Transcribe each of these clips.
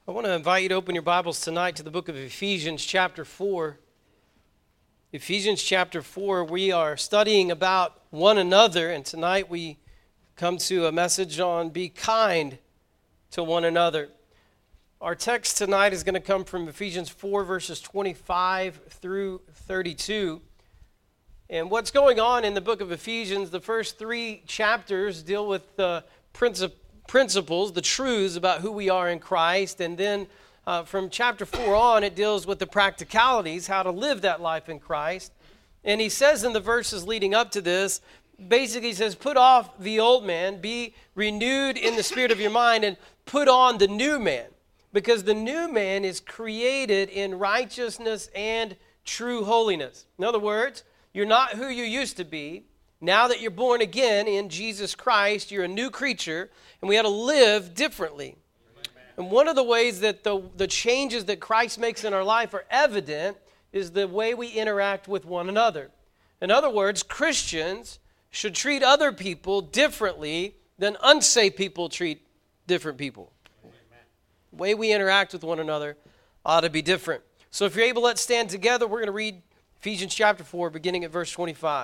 I want to invite you to open your Bibles tonight to the book of Ephesians chapter 4. Ephesians chapter 4, we are studying about one another, and tonight we come to a message on be kind to one another. Our text tonight is going to come from Ephesians 4, verses 25 through 32. And what's going on in the book of Ephesians, the first three chapters deal with the principles, the truths about who we are in Christ. And then from chapter 4 on, it deals with the practicalities, how to live that life in Christ. And he says in the verses leading up to this, basically he says, put off the old man, be renewed in the spirit of your mind, and put on the new man. Because the new man is created in righteousness and true holiness. In other words, you're not who you used to be. Now that you're born again in Jesus Christ, you're a new creature, and we had to live differently. Amen. And one of the ways that the changes that Christ makes in our life are evident is the way we interact with one another. In other words, Christians should treat other people differently than unsaved people treat different people. Amen. The way we interact with one another ought to be different. So if you're able, let's stand together. We're going to read Ephesians chapter 4, beginning at verse 25.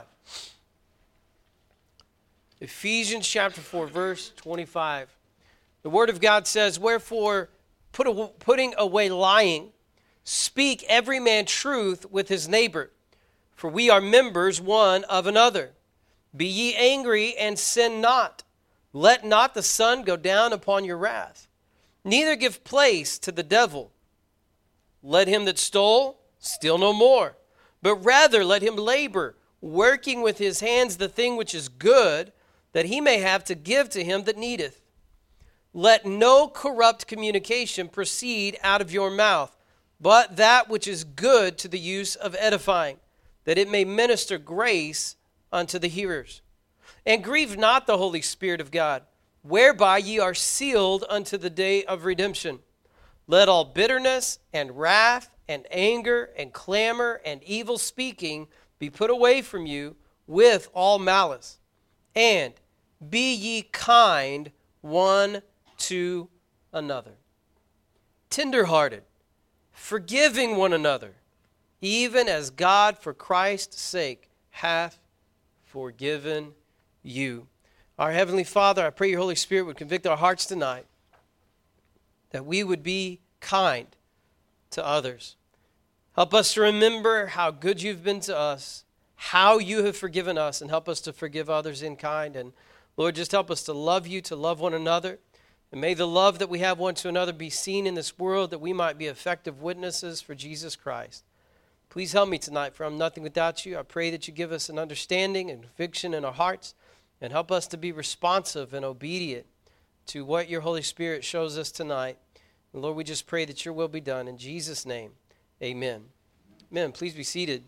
Ephesians chapter 4, verse 25. The Word of God says, wherefore, putting away lying, speak every man truth with his neighbor, for we are members one of another. Be ye angry and sin not. Let not the sun go down upon your wrath. Neither give place to the devil. Let him that stole steal no more, but rather let him labor, working with his hands the thing which is good, that he may have to give to him that needeth. Let no corrupt communication proceed out of your mouth, but that which is good to the use of edifying, that it may minister grace unto the hearers. And grieve not the Holy Spirit of God, whereby ye are sealed unto the day of redemption. Let all bitterness and wrath and anger and clamor and evil speaking be put away from you with all malice. And be ye kind one to another, tenderhearted, forgiving one another, even as God for Christ's sake hath forgiven you. Our Heavenly Father, I pray your Holy Spirit would convict our hearts tonight, that we would be kind to others. Help us to remember how good you've been to us, how you have forgiven us, and help us to forgive others in kind. And Lord, just help us to love you, to love one another. And may the love that we have one to another be seen in this world, that we might be effective witnesses for Jesus Christ. Please help me tonight, for I'm nothing without you. I pray that you give us an understanding and conviction in our hearts, and help us to be responsive and obedient to what your Holy Spirit shows us tonight. And Lord, we just pray that your will be done. In Jesus' name, amen. Amen. Please be seated.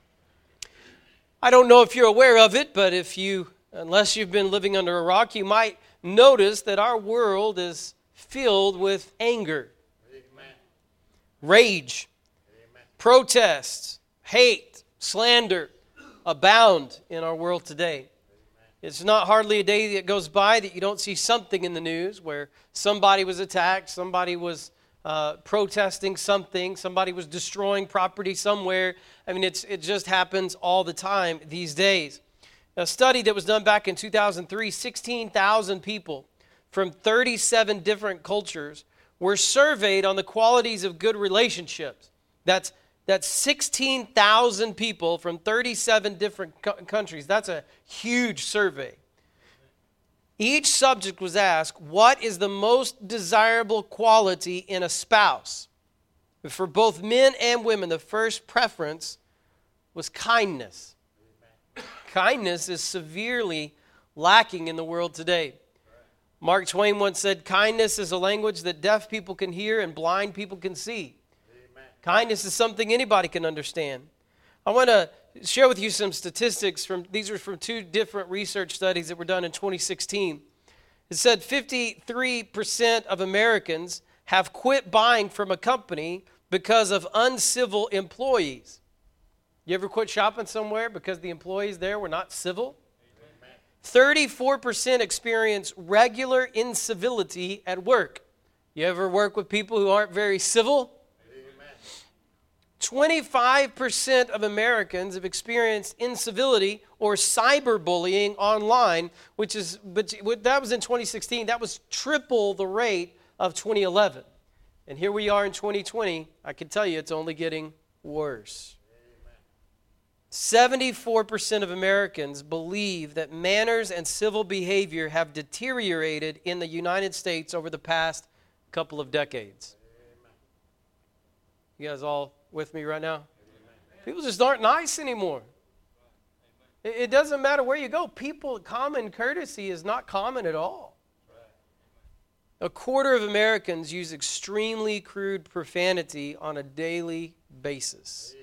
I don't know if you're aware of it, but unless you've been living under a rock, you might notice that our world is filled with anger, amen, rage, amen, protests, hate, slander abound in our world today. Amen. It's not hardly a day that goes by that you don't see something in the news where somebody was attacked, somebody was protesting something, somebody was destroying property somewhere. I mean, it just happens all the time these days. A study that was done back in 2003, 16,000 people from 37 different cultures were surveyed on the qualities of good relationships. That's 16,000 people from 37 different countries. That's a huge survey. Each subject was asked, what is the most desirable quality in a spouse? For both men and women, the first preference was kindness. Kindness is severely lacking in the world today. Mark Twain once said, kindness is a language that deaf people can hear and blind people can see. Amen. Kindness is something anybody can understand. I want to share with you some statistics. These are from two different research studies that were done in 2016. It said 53% of Americans have quit buying from a company because of uncivil employees. You ever quit shopping somewhere because the employees there were not civil? Amen. 34% experience regular incivility at work. You ever work with people who aren't very civil? 25% of Americans have experienced incivility or cyberbullying online, but that was in 2016. That was triple the rate of 2011. And here we are in 2020. I can tell you it's only getting worse. 74% of Americans believe that manners and civil behavior have deteriorated in the United States over the past couple of decades. You guys all with me right now? People just aren't nice anymore. It doesn't matter where you go. Common courtesy is not common at all. A quarter of Americans use extremely crude profanity on a daily basis.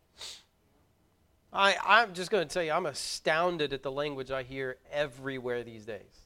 I'm just going to tell you, I'm astounded at the language I hear everywhere these days.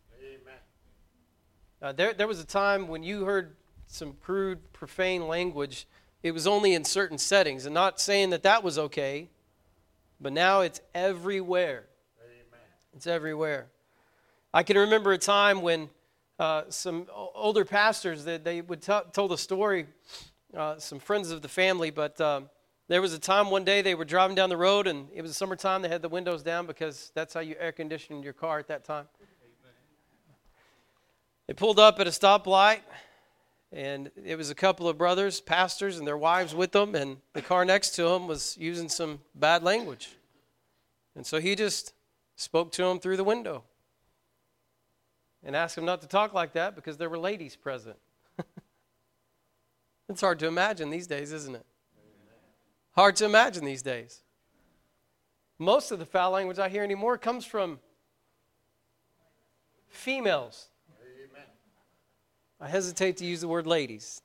There was a time when you heard some crude, profane language. It was only in certain settings, and not saying that was okay, but now it's everywhere. Amen. It's everywhere. I can remember a time when some older pastors, that they would tell the story, some friends of the family, but there was a time one day they were driving down the road, and it was summertime. They had the windows down because that's how you air condition your car at that time. Amen. They pulled up at a stoplight. And it was a couple of brothers, pastors, and their wives with them, and the car next to him was using some bad language. And so he just spoke to them through the window and asked them not to talk like that because there were ladies present. It's hard to imagine these days, isn't it? Hard to imagine these days. Most of the foul language I hear anymore comes from females. I hesitate to use the word ladies.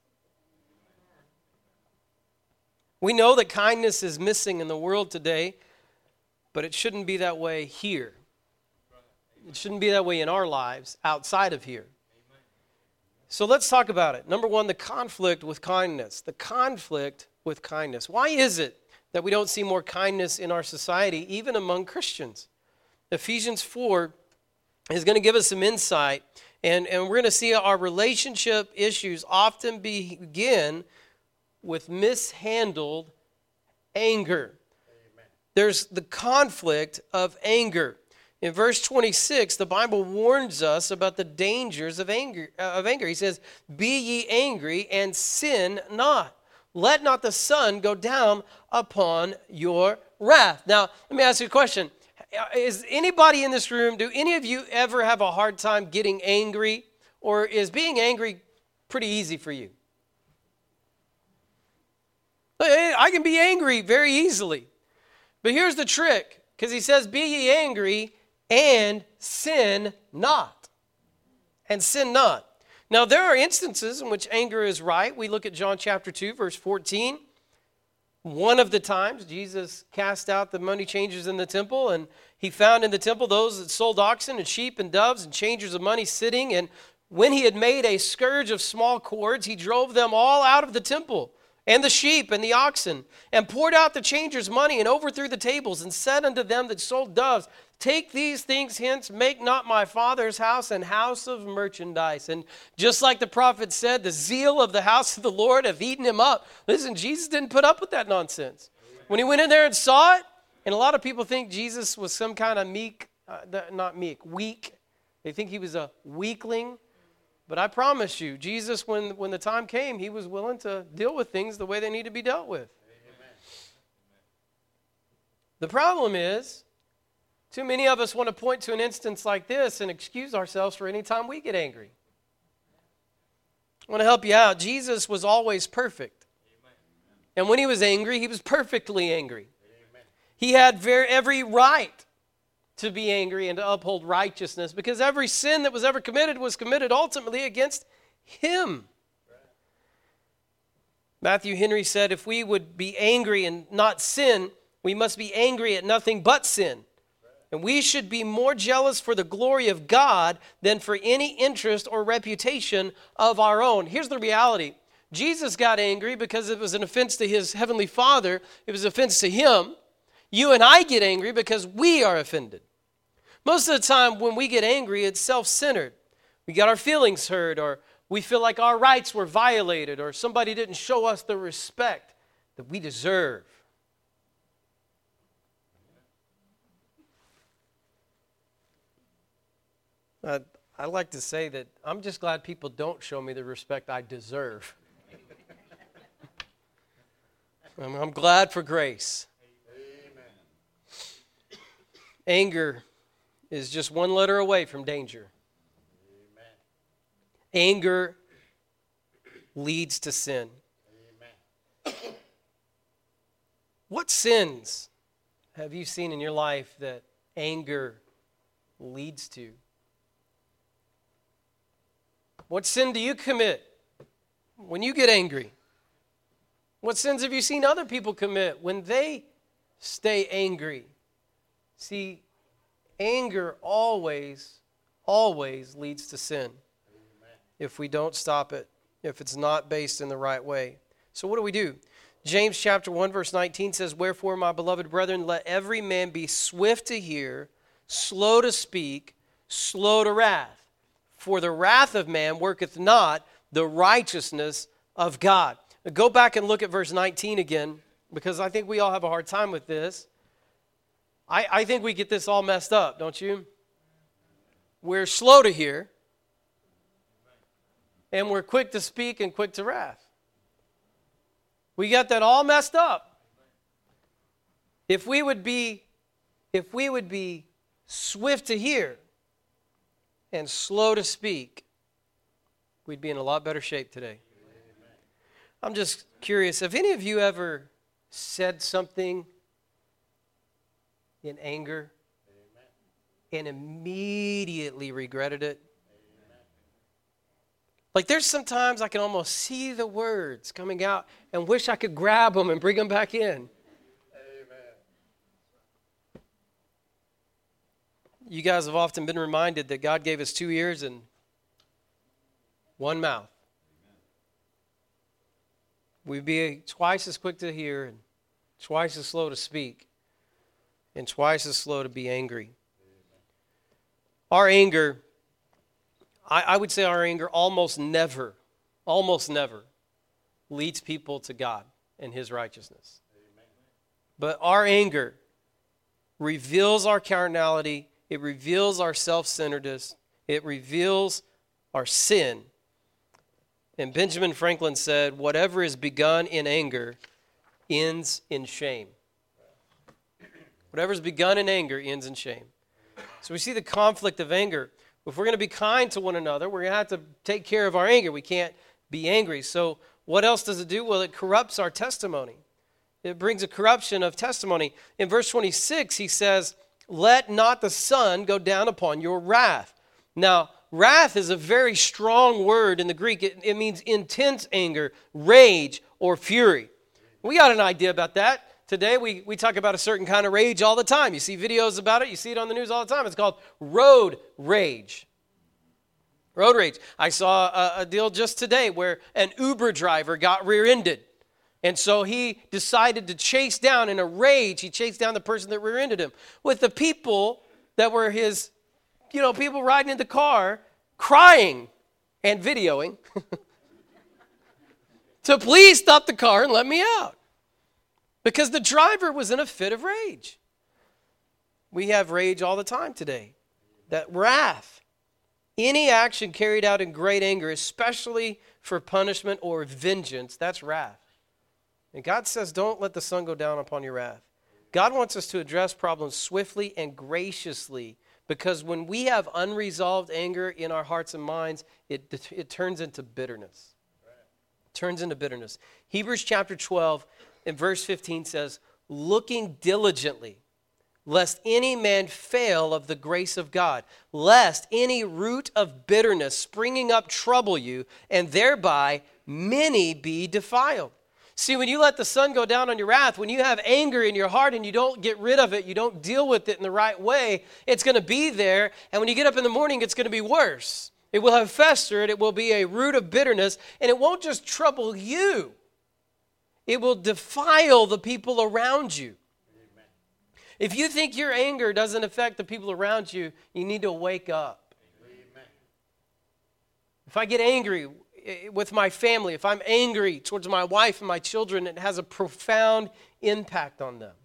We know that kindness is missing in the world today, but it shouldn't be that way here. It shouldn't be that way in our lives outside of here. So let's talk about it. Number one, the conflict with kindness. The conflict with kindness. Why is it that we don't see more kindness in our society, even among Christians? Ephesians 4 is going to give us some insight. And we're going to see our relationship issues often begin with mishandled anger. Amen. There's the conflict of anger. In verse 26, the Bible warns us about the dangers of anger. He says, "Be ye angry and sin not. Let not the sun go down upon your wrath." Now, let me ask you a question. Is anybody in this room, do any of you ever have a hard time getting angry? Or is being angry pretty easy for you? I can be angry very easily. But here's the trick, because he says, "Be ye angry and sin not." And sin not. Now, there are instances in which anger is right. We look at John chapter 2, verse 14. One of the times, Jesus cast out the money changers in the temple, and he found in the temple those that sold oxen and sheep and doves and changers of money sitting. And when he had made a scourge of small cords, he drove them all out of the temple, and the sheep and the oxen, and poured out the changers' money, and overthrew the tables, and said unto them that sold doves, "Take these things hence, make not my Father's house an house of merchandise." And just like the prophet said, the zeal of the house of the Lord have eaten him up. Listen, Jesus didn't put up with that nonsense. When he went in there and saw it, and a lot of people think Jesus was some kind of weak. They think he was a weakling. But I promise you, Jesus, when the time came, he was willing to deal with things the way they need to be dealt with. Amen. The problem is, too many of us want to point to an instance like this and excuse ourselves for any time we get angry. I want to help you out. Jesus was always perfect. Amen. And when he was angry, he was perfectly angry. Amen. He had every right to be angry and to uphold righteousness, because every sin that was ever committed was committed ultimately against him. Right. Matthew Henry said, if we would be angry and not sin, we must be angry at nothing but sin. And we should be more jealous for the glory of God than for any interest or reputation of our own. Here's the reality. Jesus got angry because it was an offense to his heavenly Father. It was an offense to him. You and I get angry because we are offended. Most of the time when we get angry, it's self-centered. We got our feelings hurt, or We feel like our rights were violated or somebody didn't show us the respect that we deserve. I like to say that I'm just glad people don't show me the respect I deserve. I'm glad for grace. Amen. Anger is just one letter away from danger. Amen. Anger leads to sin. Amen. What sins have you seen in your life that anger leads to? What sin do you commit when you get angry? What sins have you seen other people commit when they stay angry? See, anger always leads to sin. Amen. If we don't stop it, if it's not based in the right way. So what do? James chapter 1 verse 19 says, "Wherefore, my beloved brethren, let every man be swift to hear, slow to speak, slow to wrath. For the wrath of man worketh not the righteousness of God." Now go back and look at verse 19 again, because I think we all have a hard time with this. I think we get this all messed up, don't you? We're slow to hear, and we're quick to speak and quick to wrath. We got that all messed up. If we would be swift to hear and slow to speak, we'd be in a lot better shape today. I'm just curious, have any of you ever said something in anger and immediately regretted it? Like there's sometimes I can almost see the words coming out and wish I could grab them and bring them back in. You guys have often been reminded that God gave us 2 ears and 1 mouth. We'd be twice as quick to hear and twice as slow to speak and twice as slow to be angry. Our anger, I would say our anger almost never leads people to God and His righteousness. But our anger reveals our carnality. It reveals our self-centeredness. It reveals our sin. And Benjamin Franklin said, "Whatever is begun in anger ends in shame." Whatever is begun in anger ends in shame. So we see the conflict of anger. If we're going to be kind to one another, we're going to have to take care of our anger. We can't be angry. So what else does it do? Well, it corrupts our testimony. It brings a corruption of testimony. In verse 26, he says, "Let not the sun go down upon your wrath." Now, wrath is a very strong word in the Greek. It means intense anger, rage, or fury. We got an idea about that. Today, we talk about a certain kind of rage all the time. You see videos about it. You see it on the news all the time. It's called road rage. Road rage. I saw a deal just today where an Uber driver got rear-ended. And so he decided to chase down, in a rage, he chased down the person that rear-ended him. With the people that were his, people riding in the car, crying and videoing to please stop the car and let me out. Because the driver was in a fit of rage. We have rage all the time today. That wrath, any action carried out in great anger, especially for punishment or vengeance, that's wrath. And God says, don't let the sun go down upon your wrath. God wants us to address problems swiftly and graciously, because when we have unresolved anger in our hearts and minds, it turns into bitterness. It turns into bitterness. Hebrews chapter 12 and verse 15 says, "Looking diligently, lest any man fail of the grace of God, lest any root of bitterness springing up trouble you, and thereby many be defiled." See, when you let the sun go down on your wrath, when you have anger in your heart and you don't get rid of it, you don't deal with it in the right way, it's going to be there. And when you get up in the morning, it's going to be worse. It will have festered. It will be a root of bitterness. And it won't just trouble you. It will defile the people around you. Amen. If you think your anger doesn't affect the people around you, you need to wake up. Amen. If I get angry with my family, if I'm angry towards my wife and my children, it has a profound impact on them.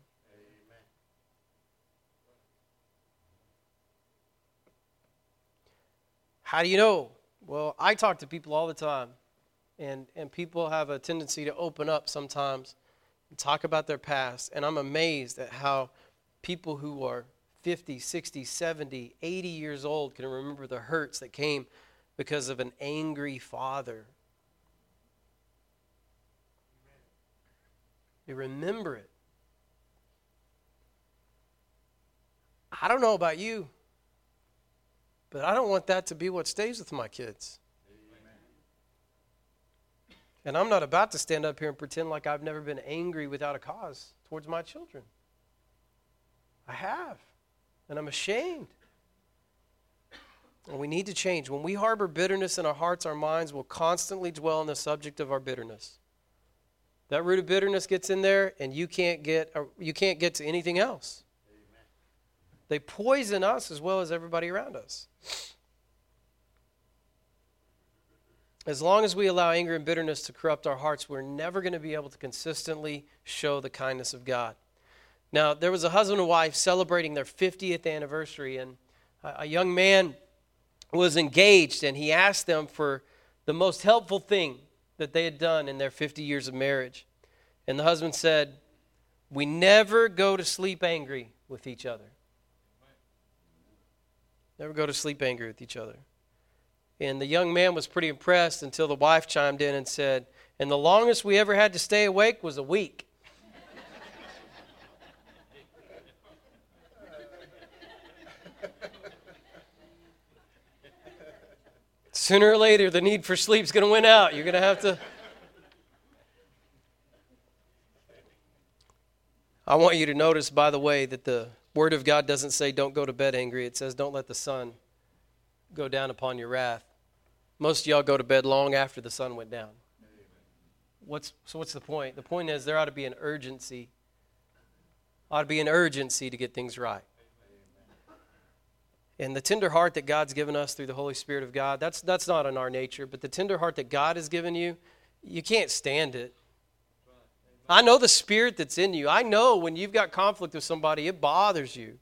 How do you know? Well, I talk to people all the time, and people have a tendency to open up sometimes and talk about their past, and I'm amazed at how people who are 50, 60, 70, 80 years old can remember the hurts that came because of an angry father. They remember it. I don't know about you, but I don't want that to be what stays with my kids. Amen. And I'm not about to stand up here and pretend like I've never been angry without a cause towards my children. I have, and I'm ashamed. And we need to change. When we harbor bitterness in our hearts, our minds will constantly dwell on the subject of our bitterness. That root of bitterness gets in there, and you can't get to anything else. Amen. They poison us as well as everybody around us. As long as we allow anger and bitterness to corrupt our hearts, we're never going to be able to consistently show the kindness of God. Now, there was a husband and wife celebrating their 50th anniversary, and a young man was engaged, and he asked them for the most helpful thing that they had done in their 50 years of marriage. And the husband said, "We never go to sleep angry with each other." Never go to sleep angry with each other. And the young man was pretty impressed until the wife chimed in and said, "And the longest we ever had to stay awake was a week." Sooner or later, the need for sleep is going to win out. You're going to have to. I want you to notice, by the way, that the Word of God doesn't say don't go to bed angry. It says don't let the sun go down upon your wrath. Most of y'all go to bed long after the sun went down. What's the point? The point is there ought to be an urgency. Ought to be an urgency to get things right. And the tender heart that God's given us through the Holy Spirit of God, that's not in our nature, but the tender heart that God has given you, you can't stand it. I know the spirit that's in you. I know when you've got conflict with somebody, it bothers you.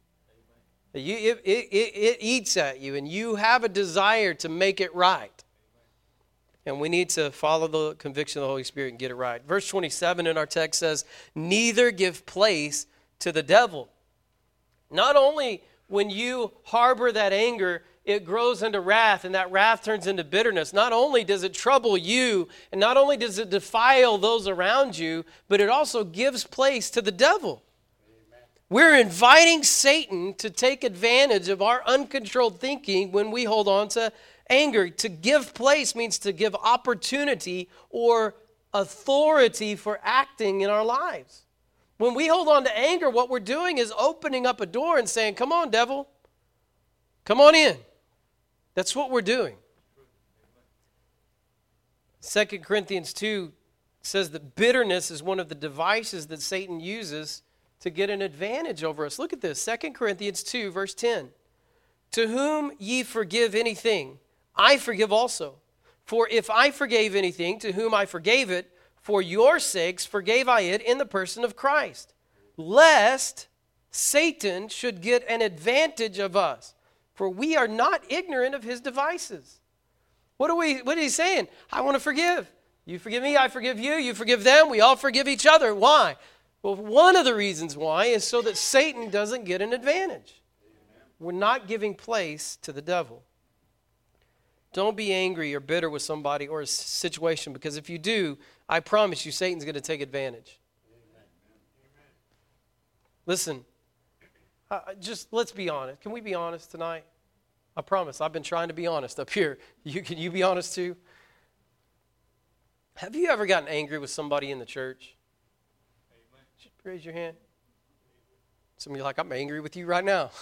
It eats at you, and you have a desire to make it right. And we need to follow the conviction of the Holy Spirit and get it right. Verse 27 in our text says, "Neither give place to the devil." Not only when you harbor that anger, it grows into wrath, and that wrath turns into bitterness. Not only does it trouble you, and not only does it defile those around you, but it also gives place to the devil. Amen. We're inviting Satan to take advantage of our uncontrolled thinking when we hold on to anger. To give place means to give opportunity or authority for acting in our lives. When we hold on to anger, what we're doing is opening up a door and saying, "Come on, devil. Come on in." That's what we're doing. 2 Corinthians 2 says that bitterness is one of the devices that Satan uses to get an advantage over us. Look at this, 2 Corinthians 2, verse 10. "To whom ye forgive anything, I forgive also. For if I forgave anything, to whom I forgave it, for your sakes forgave I it in the person of Christ, lest Satan should get an advantage of us. For we are not ignorant of his devices." What is he saying? I want to forgive. You forgive me, I forgive you, you forgive them, we all forgive each other. Why? Well, one of the reasons why is so that Satan doesn't get an advantage. Amen. We're not giving place to the devil. Don't be angry or bitter with somebody or a situation, because if you do, I promise you Satan's going to take advantage. Amen. Listen, just let's be honest. Can we be honest tonight? I promise. I've been trying to be honest up here. Can you be honest too? Have you ever gotten angry with somebody in the church? Amen. Just raise your hand. Some of you are like, "I'm angry with you right now."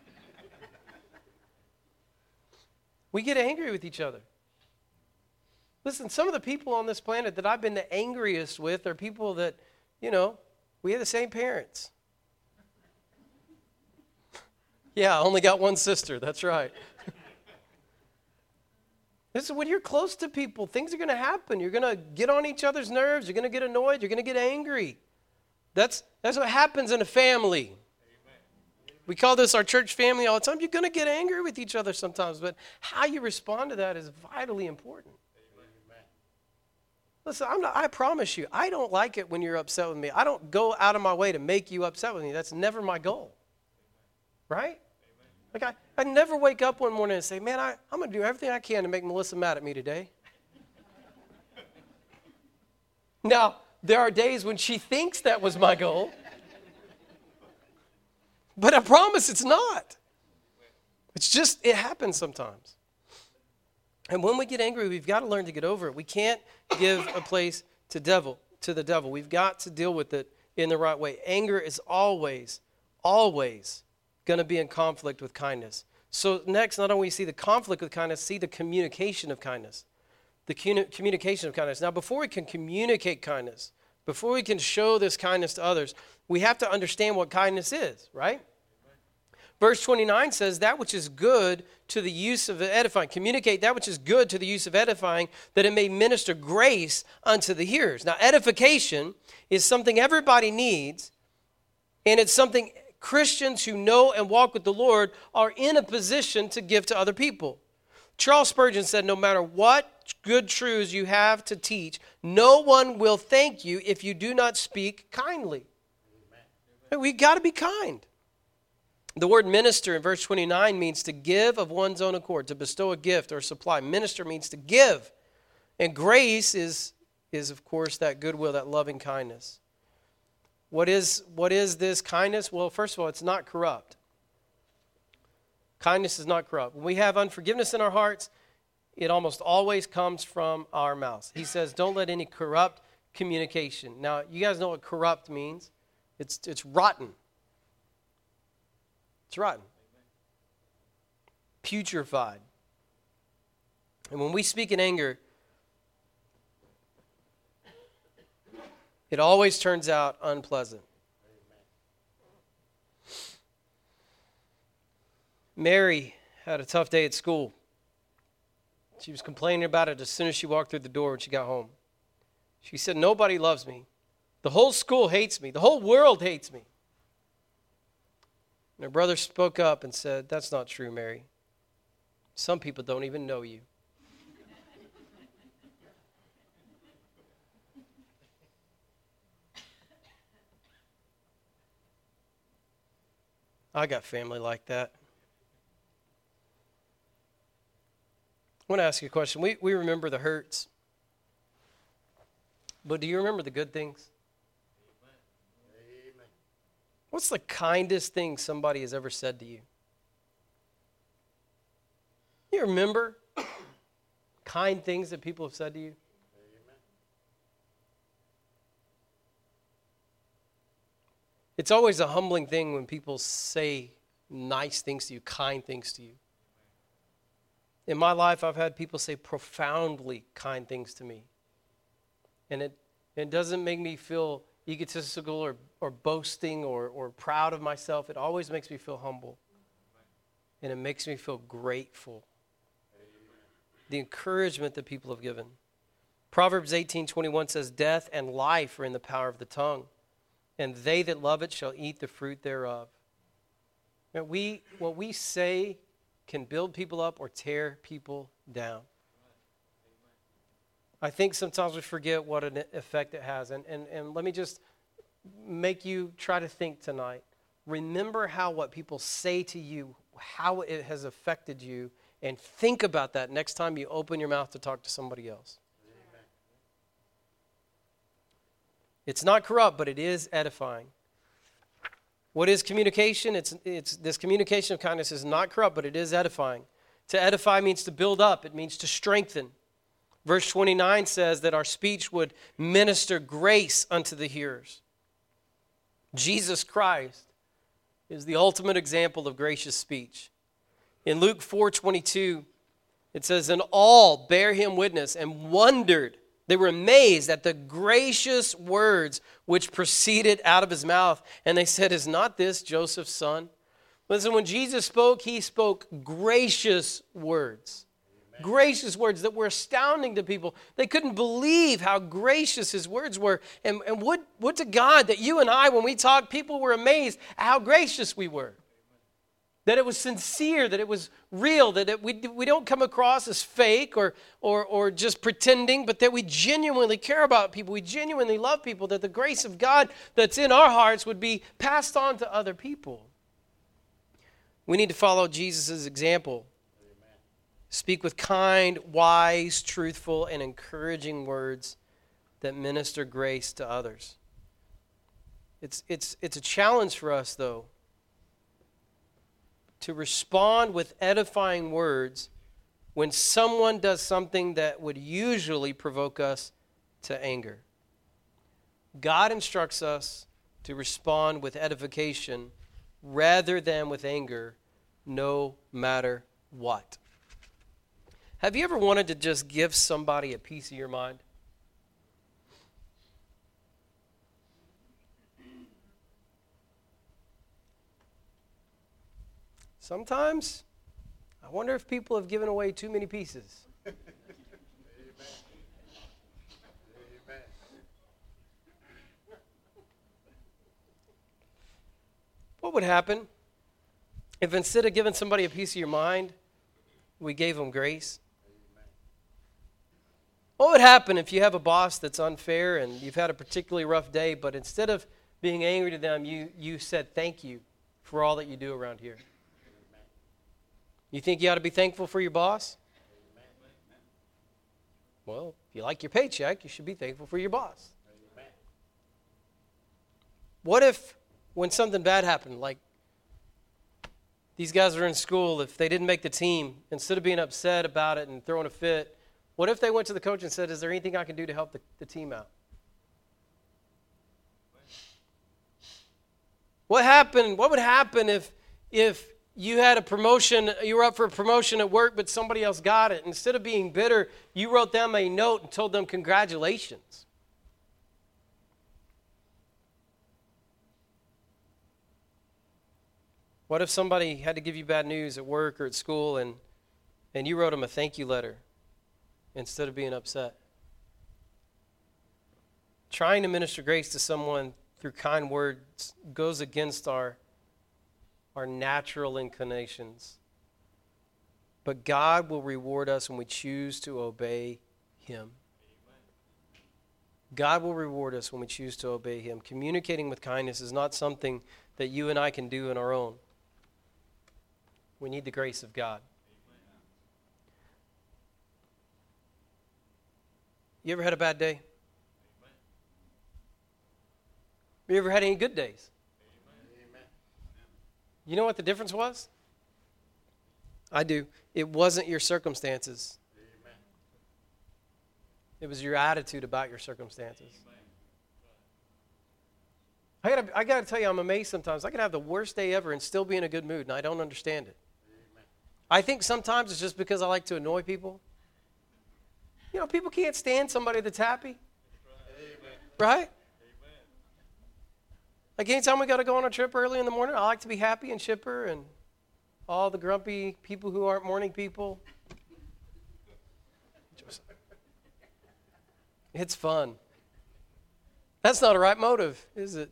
We get angry with each other. Listen, some of the people on this planet that I've been the angriest with are people that, we have the same parents. Yeah, I only got one sister. That's right. Listen, when you're close to people, things are going to happen. You're going to get on each other's nerves. You're going to get annoyed. You're going to get angry. That's what happens in a family. We call this our church family all the time. You're going to get angry with each other sometimes, but how you respond to that is vitally important. Listen, I promise you, I don't like it when you're upset with me. I don't go out of my way to make you upset with me. That's never my goal. Right? Like I never wake up one morning and say, man, I'm going to do everything I can to make Melissa mad at me today. Now, there are days when she thinks that was my goal. But I promise it's not. It's just, it happens sometimes. And when we get angry, we've got to learn to get over it. We can't give a place to the devil. We've got to deal with it in the right way. Anger is always going to be in conflict with kindness. So next, not only see the conflict with kindness, see the communication of kindness. The communication of kindness. Now, before we can communicate kindness, before we can show this kindness to others, we have to understand what kindness is, right? Verse 29 says, that which is good to the use of edifying. Communicate that which is good to the use of edifying, that it may minister grace unto the hearers. Now, edification is something everybody needs, and it's something Christians who know and walk with the Lord are in a position to give to other people. Charles Spurgeon said, no matter what good truths you have to teach, no one will thank you if you do not speak kindly. We've got to be kind. The word minister in verse 29 means to give of one's own accord, to bestow a gift or supply. Minister means to give. And grace is of course, that goodwill, that loving kindness. What is this kindness? Well, first of all, it's not corrupt. Kindness is not corrupt. When we have unforgiveness in our hearts, it almost always comes from our mouths. He says, don't let any corrupt communication. Now, you guys know what corrupt means. It's rotten. It's rotten. Putrefied. And when we speak in anger, it always turns out unpleasant. Mary had a tough day at school. She was complaining about it as soon as she walked through the door when she got home. She said, nobody loves me. The whole school hates me. The whole world hates me. And her brother spoke up and said, that's not true, Mary. Some people don't even know you. I got family like that. I want to ask you a question. We remember the hurts. But do you remember the good things? Amen. What's the kindest thing somebody has ever said to you? You remember kind things that people have said to you? Amen. It's always a humbling thing when people say nice things to you, kind things to you. In my life, I've had people say profoundly kind things to me. And it doesn't make me feel egotistical or boasting or proud of myself. It always makes me feel humble. And it makes me feel grateful. The encouragement that people have given. Proverbs 18:21 says, death and life are in the power of the tongue, and they that love it shall eat the fruit thereof. Now, what we say can build people up or tear people down. I think sometimes we forget what an effect it has. And let me just make you try to think tonight. Remember how what people say to you, how it has affected you, and think about that next time you open your mouth to talk to somebody else. Amen. It's not corrupt, but it is edifying. What is communication? It's this communication of kindness is not corrupt, but it is edifying. To edify means to build up. It means to strengthen. Verse 29 says that our speech would minister grace unto the hearers. Jesus Christ is the ultimate example of gracious speech. In Luke 4:22, it says, and all bare him witness and wondered. They were amazed at the gracious words which proceeded out of his mouth. And they said, is not this Joseph's son? Listen, when Jesus spoke, he spoke gracious words. Amen. Gracious words that were astounding to people. They couldn't believe how gracious his words were. And would to God that you and I, when we talked, people were amazed at how gracious we were. That it was sincere, that it was real, that we don't come across as fake or just pretending, but that we genuinely care about people. We genuinely love people, that the grace of God that's in our hearts would be passed on to other people. We need to follow Jesus' example. Speak with kind, wise, truthful, and encouraging words that minister grace to others. It's a challenge for us, though, to respond with edifying words when someone does something that would usually provoke us to anger. God instructs us to respond with edification rather than with anger, no matter what. Have you ever wanted to just give somebody a piece of your mind? Sometimes, I wonder if people have given away too many pieces. Amen. Amen. What would happen if instead of giving somebody a piece of your mind, we gave them grace? What would happen if you have a boss that's unfair and you've had a particularly rough day, but instead of being angry to them, you said thank you for all that you do around here? You think you ought to be thankful for your boss? Well, if you like your paycheck, you should be thankful for your boss. What if when something bad happened, like these guys are in school, if they didn't make the team, instead of being upset about it and throwing a fit, what if they went to the coach and said, is there anything I can do to help the team out? What would happen if you had a promotion, you were up for a promotion at work, but somebody else got it? Instead of being bitter, you wrote them a note and told them congratulations. What if somebody had to give you bad news at work or at school and you wrote them a thank you letter instead of being upset? Trying to minister grace to someone through kind words goes against our natural inclinations. But God will reward us when we choose to obey Him. God will reward us when we choose to obey Him. Communicating with kindness is not something that you and I can do on our own. We need the grace of God. You ever had a bad day? You ever had any good days? You know what the difference was? I do. It wasn't your circumstances. It was your attitude about your circumstances. I got to tell you, I'm amazed sometimes. I can have the worst day ever and still be in a good mood, and I don't understand it. I think sometimes it's just because I like to annoy people. You know, people can't stand somebody that's happy. Right? Like anytime we got to go on a trip early in the morning, I like to be happy and chipper, and all the grumpy people who aren't morning people. It's fun. That's not a right motive, is it?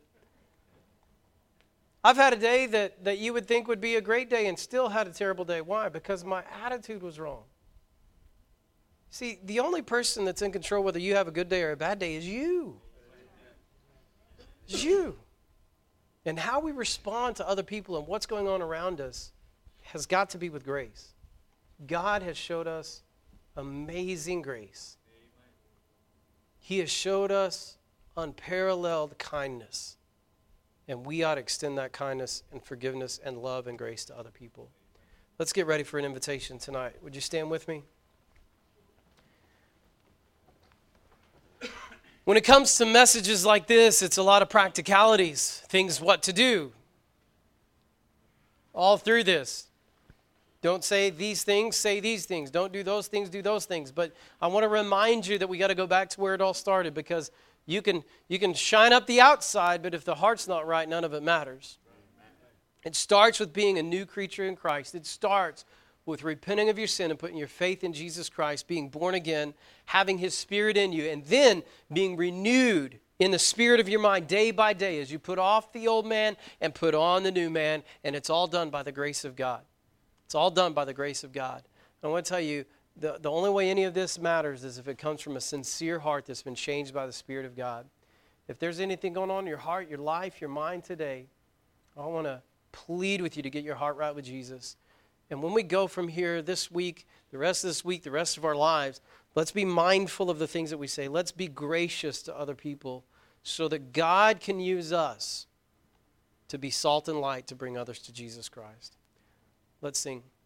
I've had a day that you would think would be a great day and still had a terrible day. Why? Because my attitude was wrong. See, the only person that's in control whether you have a good day or a bad day is you. It's you. And how we respond to other people and what's going on around us has got to be with grace. God has showed us amazing grace. He has showed us unparalleled kindness. And we ought to extend that kindness and forgiveness and love and grace to other people. Let's get ready for an invitation tonight. Would you stand with me? When it comes to messages like this, it's a lot of practicalities, things what to do. All through this. Don't say these things, say these things. Don't do those things, do those things. But I want to remind you that we got to go back to where it all started, because you can shine up the outside, but if the heart's not right, none of it matters. It starts with being a new creature in Christ. It starts with repenting of your sin and putting your faith in Jesus Christ, being born again, having his Spirit in you, and then being renewed in the spirit of your mind day by day as you put off the old man and put on the new man, and it's all done by the grace of God. It's all done by the grace of God. I want to tell you, the only way any of this matters is if it comes from a sincere heart that's been changed by the Spirit of God. If there's anything going on in your heart, your life, your mind today, I want to plead with you to get your heart right with Jesus. And when we go from here this week, the rest of this week, the rest of our lives, let's be mindful of the things that we say. Let's be gracious to other people so that God can use us to be salt and light to bring others to Jesus Christ. Let's sing.